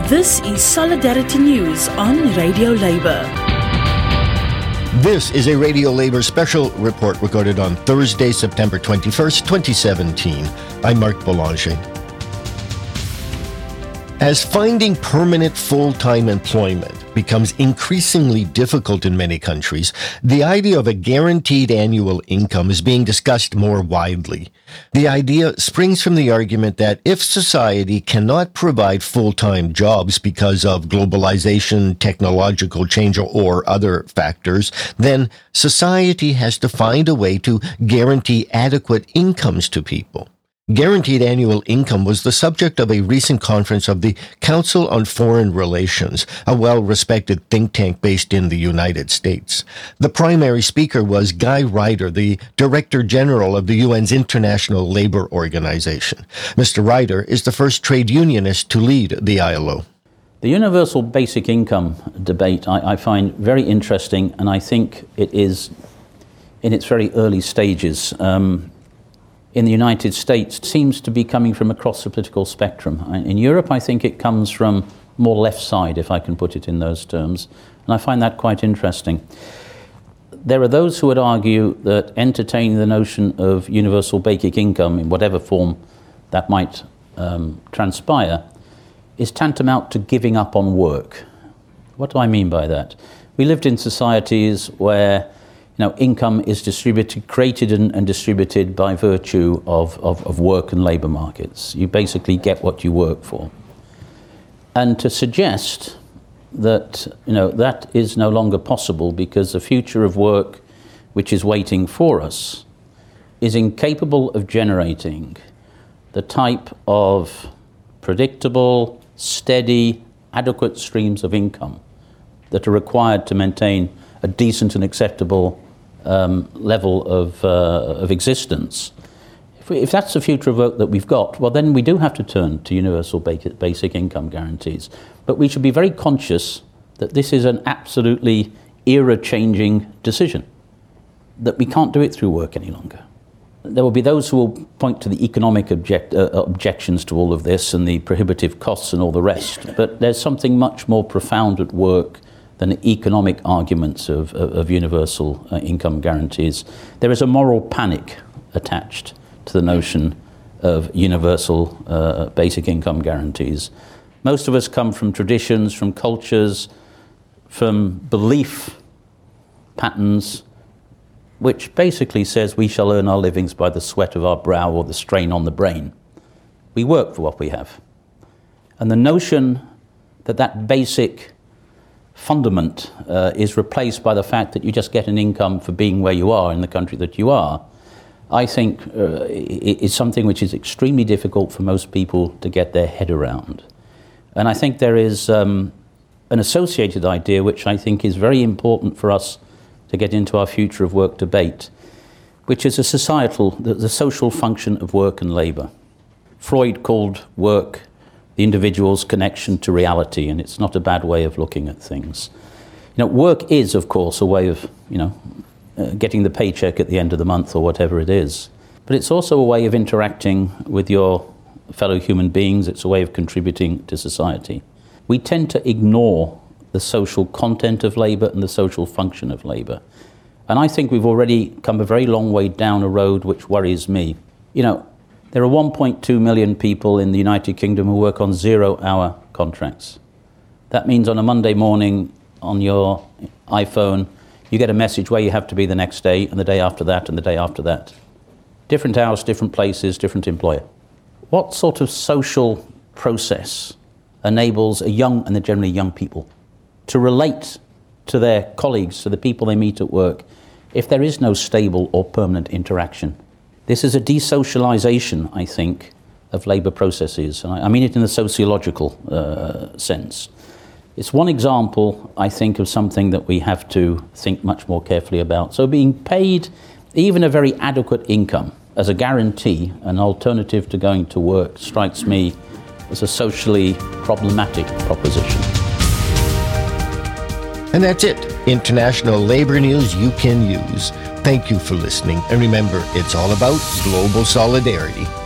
This is Solidarity News on Radio Labour. This is a Radio Labour special report recorded on Thursday, September 21st, 2017. I'm Mark Boulanger. As finding permanent full-time employment becomes increasingly difficult in many countries, the idea of a guaranteed annual income is being discussed more widely. The idea springs from the argument that if society cannot provide full-time jobs because of globalization, technological change, or other factors, then society has to find a way to guarantee adequate incomes to people. Guaranteed annual income was the subject of a recent conference of the Council on Foreign Relations, a well-respected think tank based in the United States. The primary speaker was Guy Ryder, the Director General of the UN's International Labour Organization. Mr. Ryder is the first trade unionist to lead the ILO. The universal basic income debate I find very interesting, and I think it is in its very early stages. In the United States, it seems to be coming from across the political spectrum. In Europe, I think it comes from more left side, if I can put it in those terms, and I find that quite interesting. There are those who would argue that entertaining the notion of universal basic income, in whatever form that might transpire, is tantamount to giving up on work. What do I mean by that? We lived in societies where income is created and distributed by virtue of work and labour markets. You basically get what you work for. And to suggest that, that is no longer possible because the future of work, which is waiting for us, is incapable of generating the type of predictable, steady, adequate streams of income that are required to maintain a decent and acceptable level of existence. If that's the future of work that we've got, well, then we do have to turn to universal basic income guarantees. But we should be very conscious that this is an absolutely era-changing decision, that we can't do it through work any longer. There will be those who will point to the economic objections to all of this and the prohibitive costs and all the rest. But there's something much more profound at work than economic arguments of universal income guarantees. There is a moral panic attached to the notion of universal basic income guarantees. Most of us come from traditions, from cultures, from belief patterns, which basically says we shall earn our livings by the sweat of our brow or the strain on the brain. We work for what we have. And the notion that basic fundament is replaced by the fact that you just get an income for being where you are in the country that you are, I think is something which is extremely difficult for most people to get their head around. And I think there is an associated idea which I think is very important for us to get into our future of work debate, which is the social function of work and labour. Freud called work the individual's connection to reality, and it's not a bad way of looking at things. Work is, of course, a way of, getting the paycheck at the end of the month or whatever it is. But it's also a way of interacting with your fellow human beings. It's a way of contributing to society. We tend to ignore the social content of labour and the social function of labour. And I think we've already come a very long way down a road which worries me. There are 1.2 million people in the United Kingdom who work on 0-hour contracts. That means on a Monday morning on your iPhone, you get a message where you have to be the next day, and the day after that, and the day after that. Different hours, different places, different employer. What sort of social process enables a young, and they're generally young people, to relate to their colleagues, to the people they meet at work, if there is no stable or permanent interaction? This is a desocialization, I think, of labour processes. And I mean it in the sociological sense. It's one example, I think, of something that we have to think much more carefully about. So being paid even a very adequate income as a guarantee, an alternative to going to work, strikes me as a socially problematic proposition. And that's it. International labor news you can use. Thank you for listening. And remember, it's all about global solidarity.